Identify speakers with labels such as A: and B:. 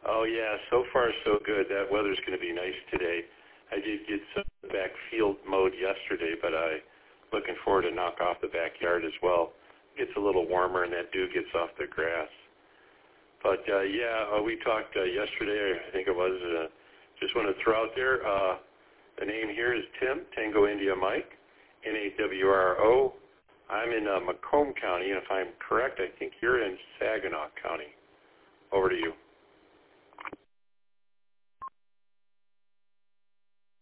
A: Oh, yeah, so far so good. That weather's going to be nice today. I did get some back field mowed yesterday, but I'm looking forward to knock off the backyard as well. It gets a little warmer and that dew gets off the grass. But, we talked yesterday, I think it was. Just want to throw out there, the name here is Tim, Tango India Mike, Nawro. I'm in Macomb County, and if I'm correct, I think you're in Saginaw County. Over to you.